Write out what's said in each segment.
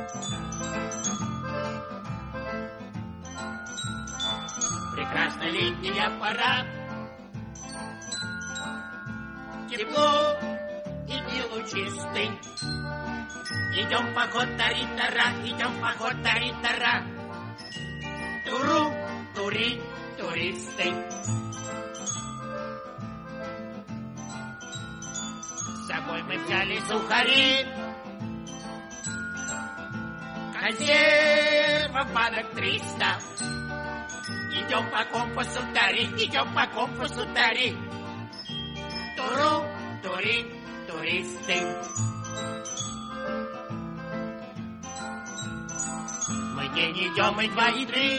Прекрасная летняя пора, тепло и день лучистый. Идем в поход, тари-тара, идем в поход, тари-тара. Туру, тури, туристы. С собой мы взяли сухари, консервов банок 300. Идем по компасу, тари, идем по компасу, тари. Туру, тури, туристы. Мы день идем, и 2, и 3.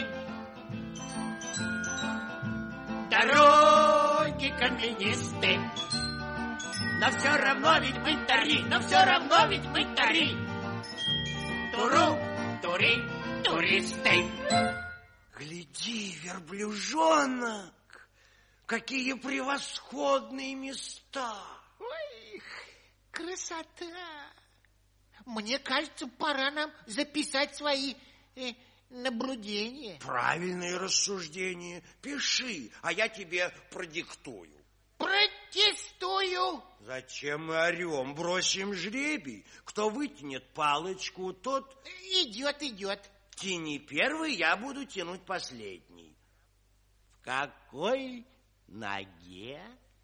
Дороги каменисты. Но все равно ведь мы тари, но все равно ведь мы тари. Туру, тури, туристы. Гляди, верблюжонок, какие превосходные места. Ой, красота. Мне кажется, пора нам записать свои наблюдения. Правильные рассуждения. Пиши, а я тебе продиктую. Протестую. Зачем мы орем? Бросим жребий. Кто вытянет палочку, тот... Идет. Тяни первый, я буду тянуть последний. В какой ноге?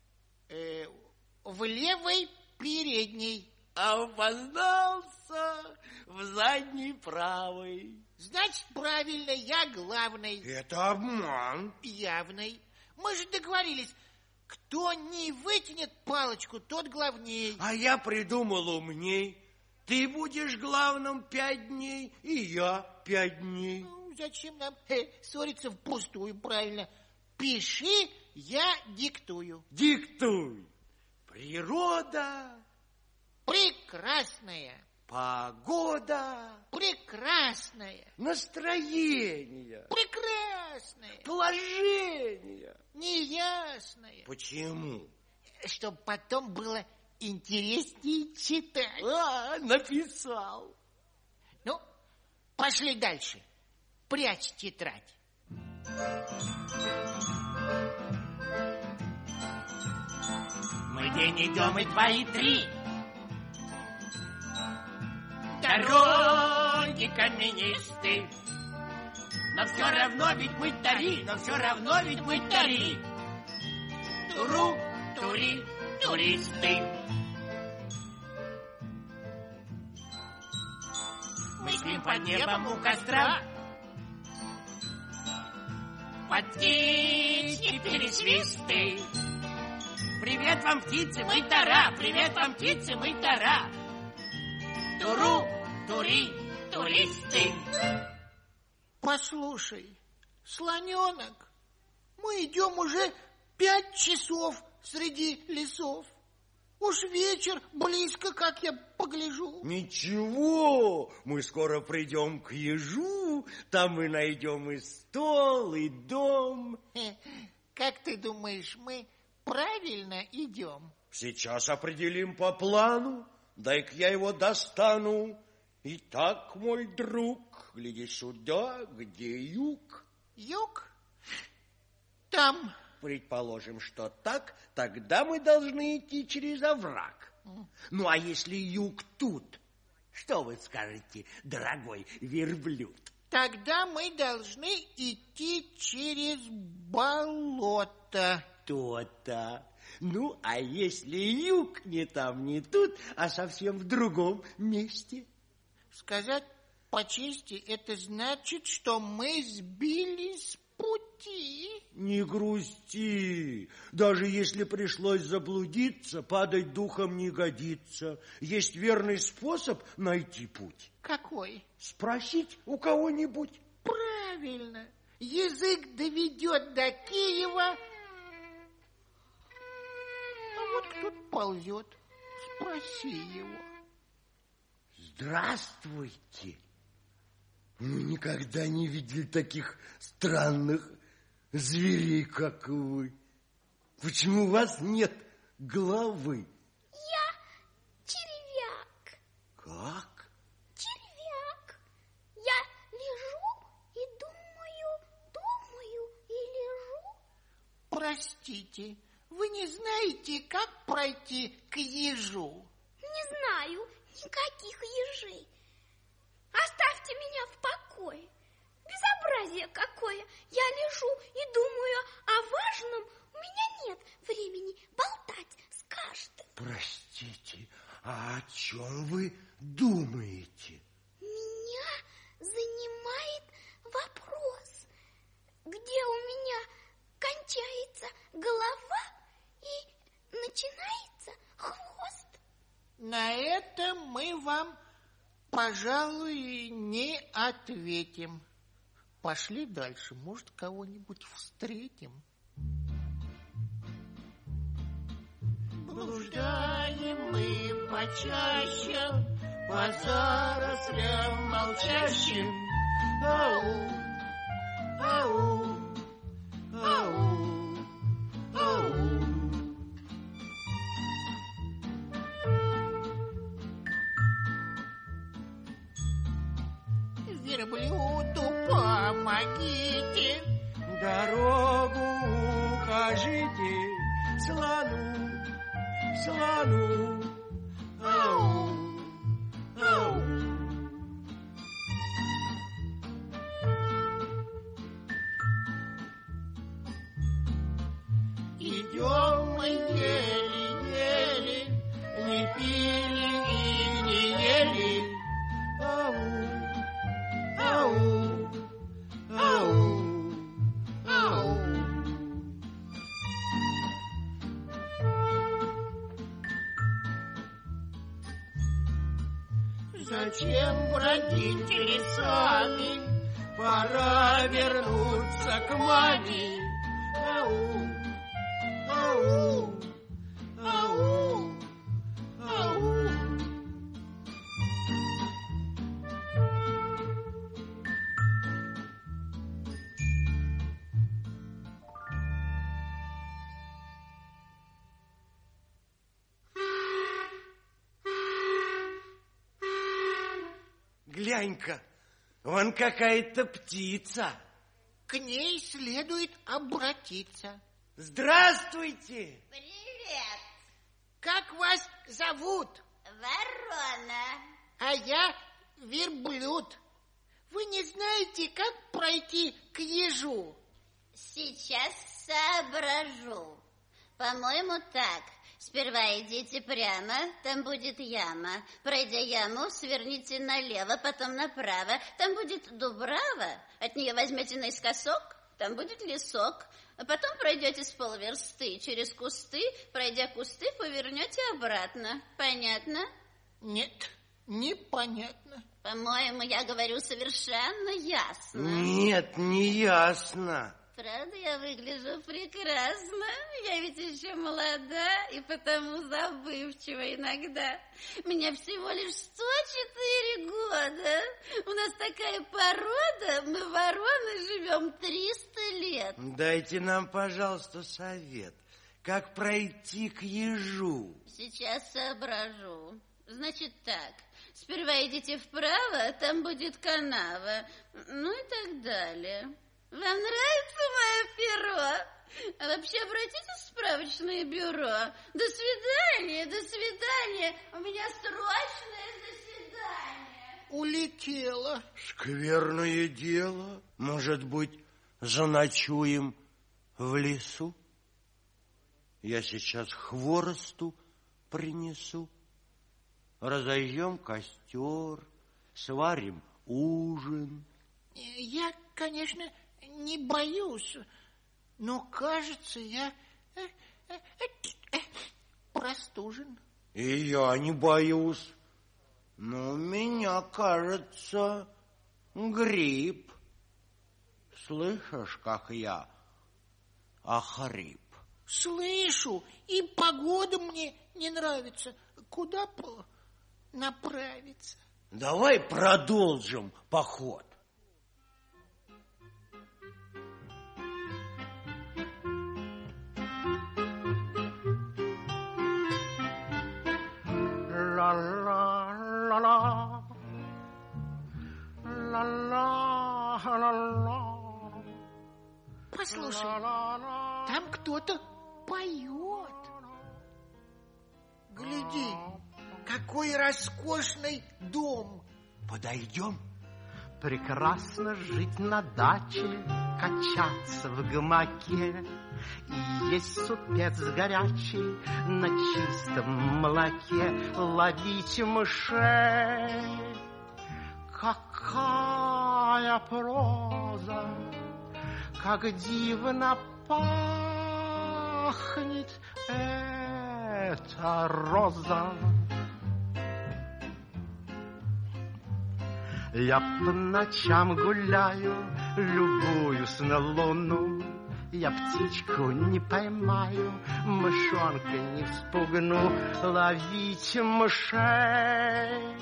В левой передней. А опознался в задней правой. Значит, правильно, я главный. Это обман. Явный. Мы же договорились, кто не вытянет палочку, тот главней. А я придумал умней. Ты будешь главным 5 дней, и я 5 дней. Ну, зачем нам ссориться впустую, правильно? Пиши, я диктую. Диктуй. Природа. Прекрасная. Погода. Прекрасная. Настроение. Прекрасная. Положение. Неясная. Почему? Чтобы потом было интереснее читать. Написал. Ну, пошли дальше. Прячь тетрадь. Мы день идем, и 2, и 3. Дороги каменисты. Но все равно ведь мы тари, но все равно ведь мы тари. Туру, тури, туристы. Мы спим под небом у костра. Под птичьи пересвисты. Привет вам, птицы, мы тара. Привет вам, птицы, мы тара. Туру, тури, туристы. Послушай, слоненок, мы идем уже 5 часов среди лесов. Уж вечер близко, как я погляжу. Ничего, мы скоро придем к ежу, там мы найдем и стол, и дом. Как ты думаешь, мы правильно идем? Сейчас определим по плану. Дай-ка я его достану. Итак, мой друг, гляди сюда, где юг? Юг? Там. Предположим, что так, тогда мы должны идти через овраг. Ну, а если юг тут? Что вы скажете, дорогой верблюд? Тогда мы должны идти через болото. То-то. Ну, а если юг не там, не тут, а совсем в другом месте? Сказать по чести, это значит, что мы сбились с пути. Не грусти. Даже если пришлось заблудиться, падать духом не годится. Есть верный способ найти путь. Какой? Спросить у кого-нибудь. Правильно. Язык доведет до Киева. А вот кто-то ползет. Спроси его. Здравствуйте. Мы никогда не видели таких странных зверей, как вы. Почему у вас нет головы? Я червяк. Как? Червяк. простите, вы не знаете, как пройти к ежу? Не знаю никаких ежей. Оставьте меня в покое. Безобразие какое. Я лежу и думаю о важном. У меня нет времени болтать с каждым. Простите, а о чем вы думаете? Меня занимает вопрос, где у меня кончается голова и начинается хвост. На это мы вам, пожалуй, не ответим. Пошли дальше, может, кого-нибудь встретим. Блуждаем мы почаще по зарослям молчащим. Ау, ау, ау, ау. Верблюду помогите, Дорогу укажите слону, слону. ау, ау. Идем мы еле-еле, не пили и не ели. Ау, Ау, ау, ау. Зачем бродить лесами? Пора вернуться к маме. Ау, ау, ау, ау. глянь-ка, вон какая-то птица. К ней следует обратиться. Здравствуйте! Привет, Как вас зовут? ворона. А я верблюд. Вы не знаете, как пройти к ежу? Сейчас соображу. По-моему, так. Сперва идите прямо, там будет яма. Пройдя яму, сверните налево, потом направо. Там будет дубрава, от нее возьмете наискосок, там будет лесок. А потом пройдете с полверсты через кусты, пройдя кусты, повернете обратно. Понятно? Нет, непонятно. По-моему, я говорю совершенно ясно. Нет, не ясно. Правда, я выгляжу прекрасно. Я ведь еще молода и потому забывчива иногда. Мне всего лишь 104 года. У нас такая порода, мы, вороны, живем 300 лет. Дайте нам, пожалуйста, совет. Как пройти к ежу? Сейчас соображу. Значит так, сперва идите вправо, там будет канава, ну и так далее. Вам нравится мое перо? А вообще обратитесь в справочное бюро. До свидания, до свидания. У меня срочное заседание. Улетела. Скверное дело. Может быть, заночуем в лесу? Я сейчас хворосту принесу. Разожжем костер, сварим ужин. Я, конечно, не боюсь, но, кажется, я простужен. И я не боюсь, но у меня, кажется, грипп. Слышишь, как я охрип? Слышу, и погода мне не нравится. Куда направиться? Давай продолжим поход. Ла-ла-ла-ла, ла-ла-ла-ла. Послушай, там кто-то поет. Гляди, какой роскошный дом. Подойдем? Прекрасно жить на даче, качаться в гамаке и есть супец горячий на чистом молоке, ловить мышей. Какая проза, как дивно пахнет эта роза. Я по ночам гуляю, любуюсь на луну. Я птичку не поймаю, мышонка не вспугну, ловить мышей.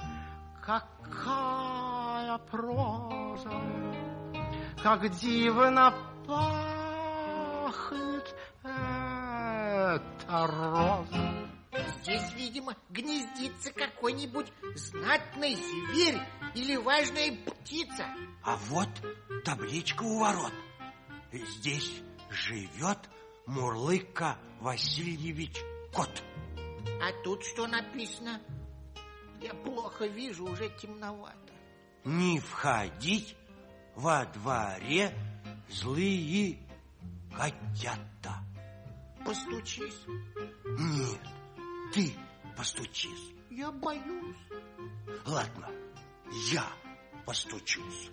Какая проза, как дивно пахнет эта роза. Здесь, видимо, гнездится какой-нибудь знатный зверь или важная птица. А вот табличка у ворот. Здесь живет Мурлыка Васильевич Кот. А тут что написано? Я плохо вижу, уже темновато. Не входить во дворе злые котята. Постучись. Нет, ты постучись. Я боюсь. Ладно, я постучусь.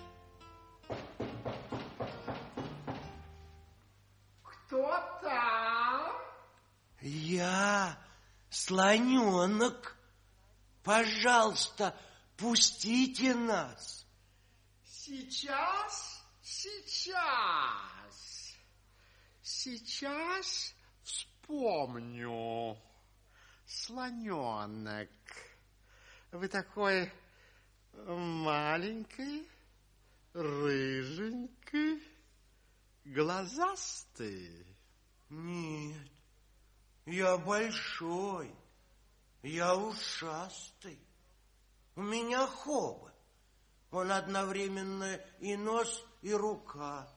Кто там? Я, слоненок. Пожалуйста, пустите нас. Сейчас вспомню. Слоненок, вы такой маленький, рыженький, глазастый. Нет, я большой, я ушастый. У меня хобот. Он одновременно и нос, и рука.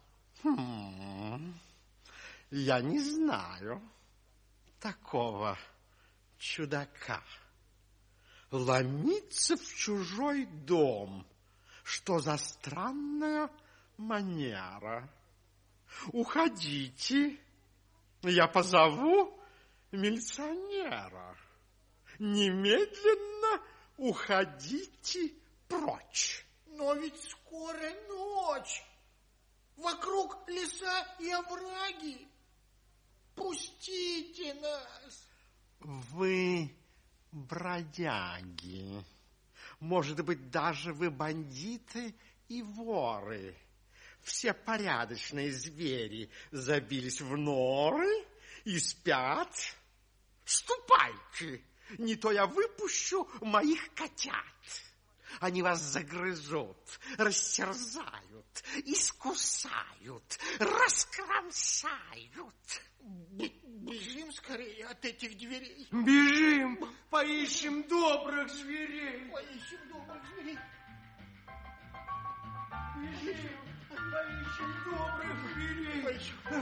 Я не знаю такого чудака. Ломиться в чужой дом. Что за странная манера? Уходите, я позову милиционера. Немедленно уходите прочь. Но ведь скоро ночь. Вокруг леса и овраги. Пустите нас. Вы бродяги. Может быть, даже вы бандиты и воры. Все порядочные звери забились в норы и спят. Ступайте, не то я выпущу моих котят. Они вас загрызут, растерзают, искусают, раскромсают. Бежим скорее от этих дверей. Бежим, поищем добрых зверей. Поищем добрых зверей. Бежим, поищем добрых зверей.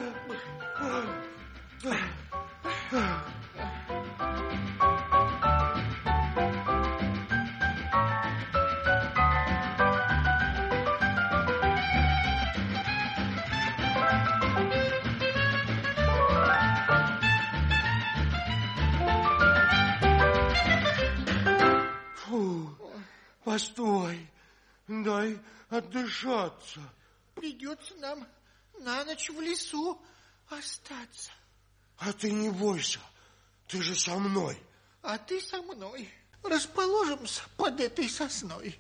Постой, дай отдышаться. Придется нам на ночь в лесу остаться. А ты не бойся, ты же со мной. А ты со мной. Расположимся под этой сосной.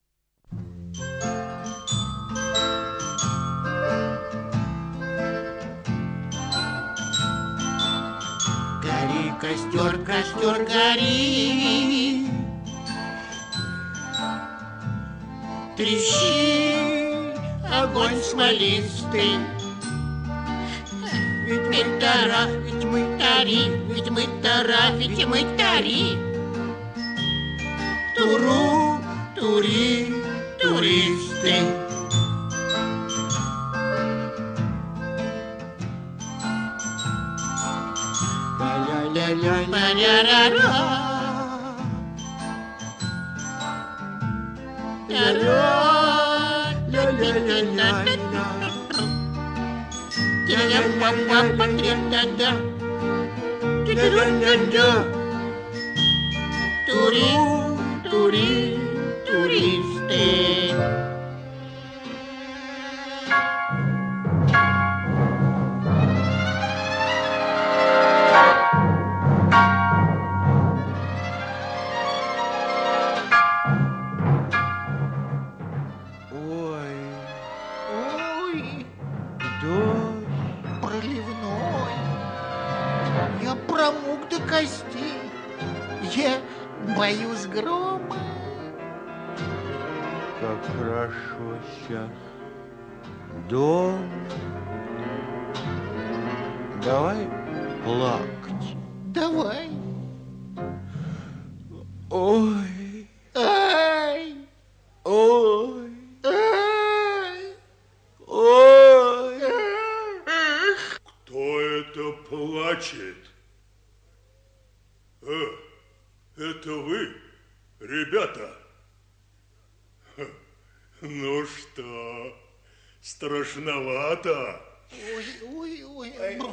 Гори, костер, костер, гори. Трещи, огонь смолистый. Ведь мы тара, ведь мы тари, ведь мы тара, ведь мы тари. Туру, тури, туристы. Туристы. Ой, Ой, дождь. проливной. Я промок до костей. Я боюсь грома. Как хорошо сейчас. Дом. Давай плакать. Давай. Ой, Ай, ой, ай, ой. Кто это плачет? Это вы, ребята? Ну что, страшновато? ой.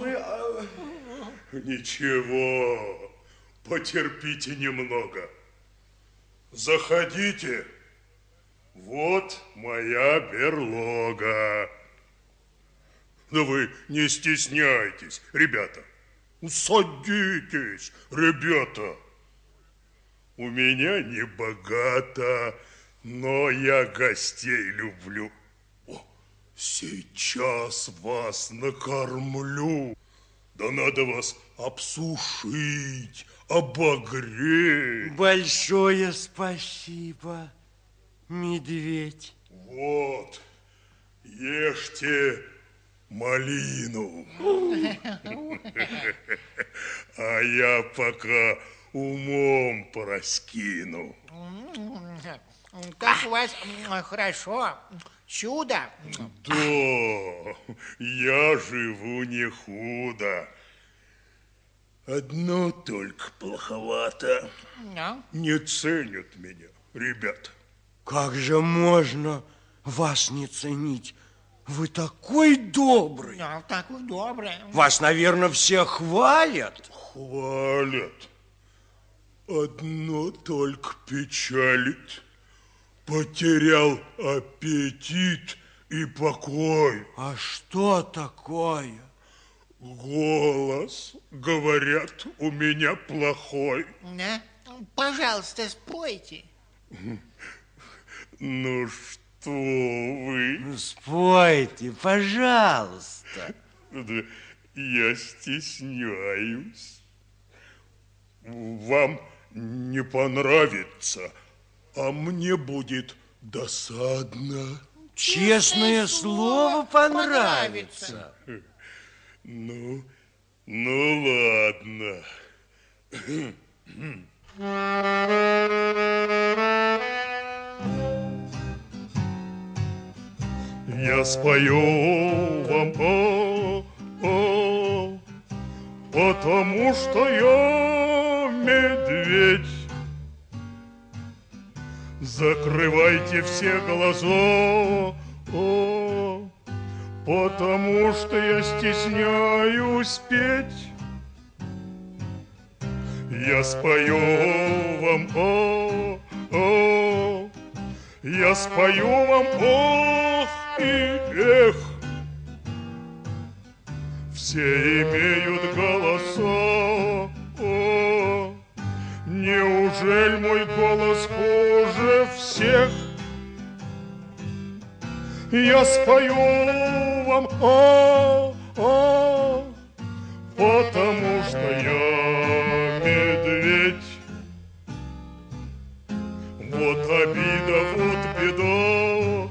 Ничего, потерпите немного. Заходите. Вот моя берлога. Да вы не стесняйтесь, ребята. Садитесь, ребята. У меня не богато, но я гостей люблю. О, сейчас вас накормлю. Да надо вас обсушить, обогреть. Большое спасибо, медведь. Вот, ешьте малину. А я пока умом пораскину. Как у вас хорошо. Чудо. Да, я живу не худо. Одно только плоховато. Ну? Не ценят меня, ребята. Как же можно вас не ценить? Вы такой добрый. Ну, такой добрый. Вас, наверное, все хвалят. Хвалят. Одно только печалит. Потерял аппетит и покой. А что такое? Голос, говорят, у меня плохой. Да? Пожалуйста, спойте. Ну что вы? Спойте, пожалуйста. Да я стесняюсь. Вам не понравится, а мне будет досадно. Честное слово, понравится. Ну ладно. Я спою вам, потому что я медведь. Закрывайте все глаза, потому что я стесняюсь петь. Я спою вам, я спою вам, ох и эх. Все имеют голоса, неужели мой голос хуже всех? Я спою вам, потому что я медведь. Вот обида, вот беда,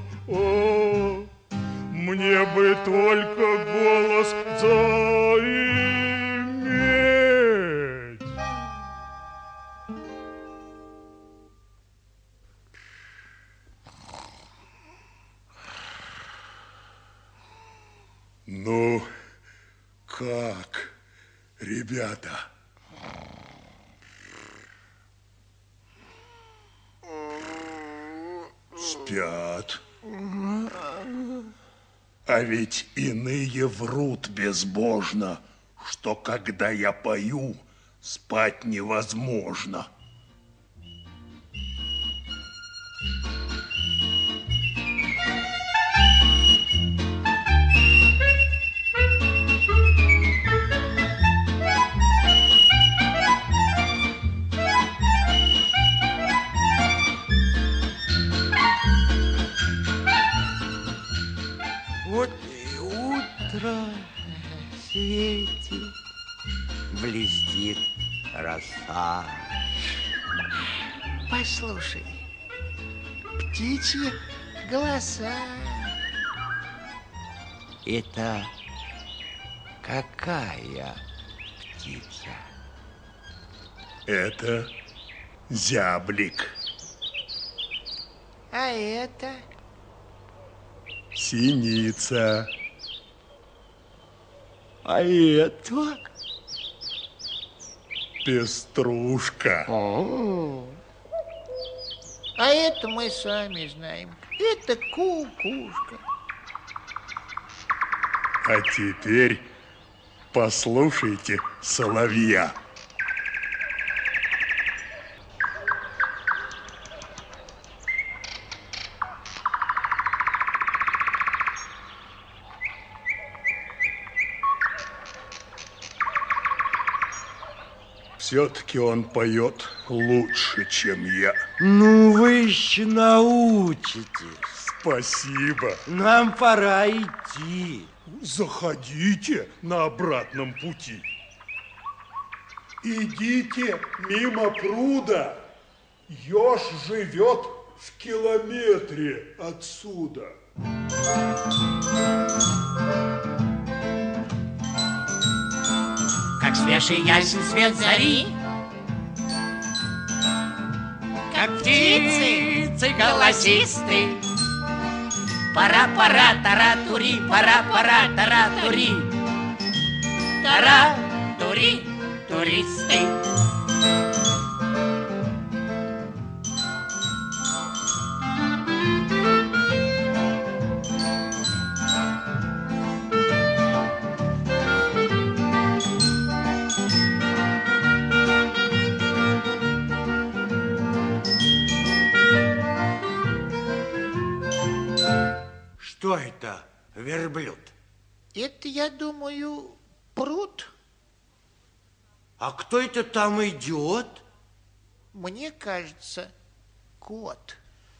мне бы только голос заиметь. Ну, как, ребята? Спят. А ведь иные врут безбожно, что когда я пою, спать невозможно. Вот и утро светит, блестит роса. Послушай, птичьи голоса. Это какая птица? Это зяблик. А это? Синица. А это? Пеструшка. А это мы сами знаем. Это кукушка. А теперь послушайте соловья. Все-таки он поет лучше, чем я. Ну, вы еще научитесь. Спасибо. Нам пора идти. Заходите на обратном пути. Идите мимо пруда. Еж живет в километре отсюда. Как свежий ясен свет зари, как птицы голосисты. Пора-пора, тара-тури, пора-пора, тара-тури. Тара-тури, туристы. Что это, верблюд? Это, я думаю, пруд. А кто это там идет? Мне кажется, кот.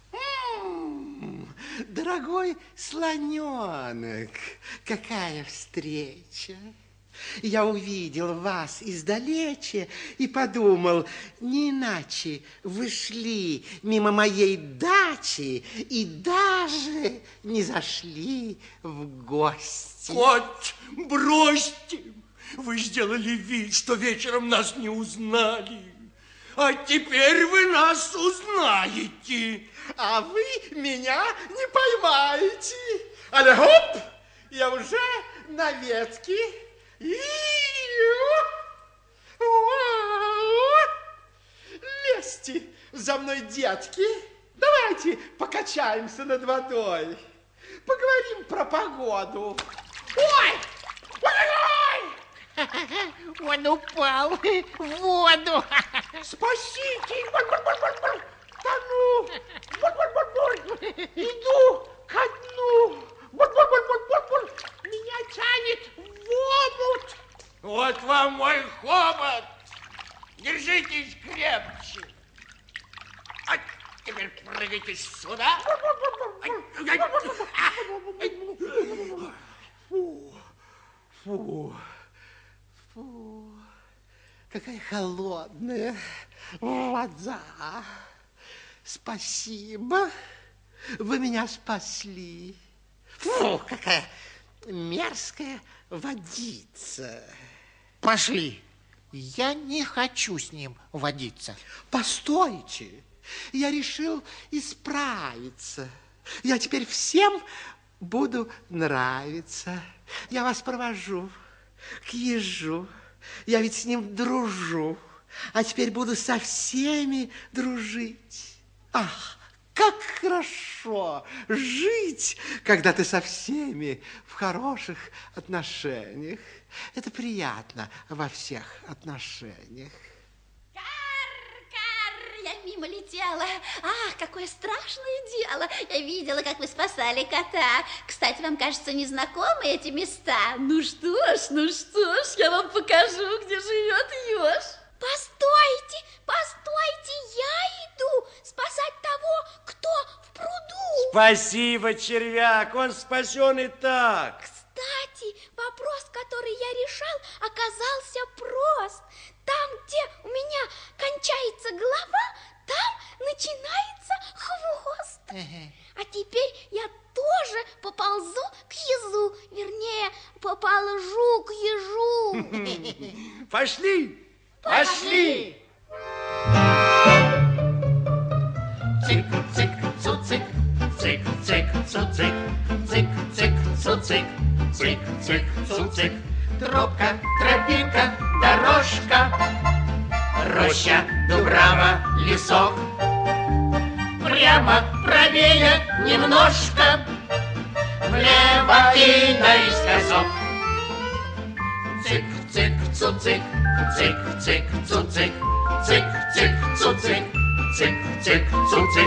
Дорогой слоненок, какая встреча! Я увидел вас издалече и подумал, не иначе вы шли мимо моей дачи и даже не зашли в гости. Кот, бросьте! Вы сделали вид, что вечером нас не узнали. А теперь вы нас узнаете. А вы меня не поймаете. Аля, хоп, я уже на ветке. Лезьте за мной, детки. Давайте покачаемся над водой. Поговорим про погоду. Ой! Ой-ой-ой! Он упал в воду. Спасите! Тону! Иду ко дну! Меня тянет в омут! Вот вам мой хобот. Держитесь крепче. А теперь прыгайте сюда. Фу, какая холодная вода. Спасибо, вы меня спасли. Фу, какая мерзкая водица. Пошли. Я не хочу с ним водиться. Постойте, я решил исправиться. Я теперь всем буду нравиться. Я вас провожу к ежу. Я ведь с ним дружу. А теперь буду со всеми дружить. Ах, как хорошо жить, когда ты со всеми в хороших отношениях. Это приятно во всех отношениях. Я мимо летела. Ах, какое страшное дело. Я видела, как вы спасали кота. Кстати, вам, кажется, незнакомы эти места. Ну что ж, я вам покажу, где живет еж. Постойте, я иду спасать того, кто в пруду. Спасибо, червяк, он спасен и так. Кстати, вопрос, который я решал, оказался прост. Там, где у меня кончается голова, там начинается хвост. А теперь я тоже поползу к езу, вернее, пополжу к ежу. Пошли! Пошли! Цик-цик, цуцик, цик-цик, цуцик, цик-цик, цуцик, цик-цик, цуцик. Тропка, тропинка, дорожка, роща, дубрава, лесок. Прямо, правее немножко, влево и наискосок. Цик-цик, цуцик, цик-цик, цуцик, цик-цик, цуцик, цик-цик, цуцик.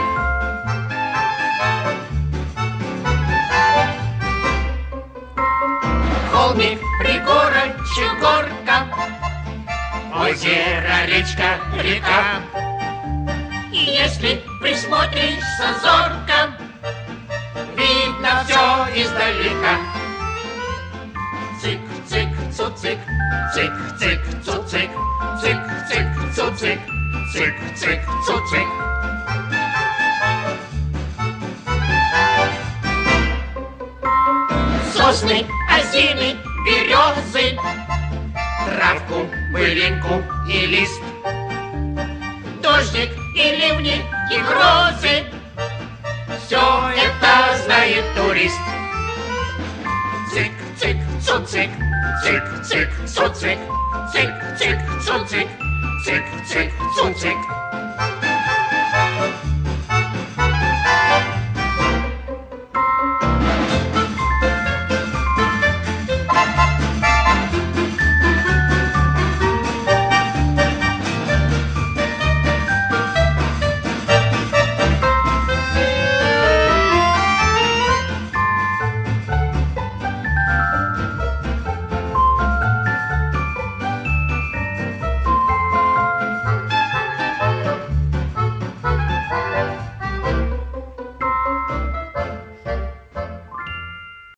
Холмик, пригорочек, горка, озеро, речка, река. И если присмотришься зорко, видно все издалека. Цик-цик, цуцик, цик-цик, цуцик, цик-цик, цуцик, цик-цик, цуцик. Сосны, осины, березы, травку, былинку и лист, дождик и ливни и грозы, все это знает турист. Цик-цик, цуцик, цик-цик, цуцик, цик-цик, цуцик, цик-цик, цуцик.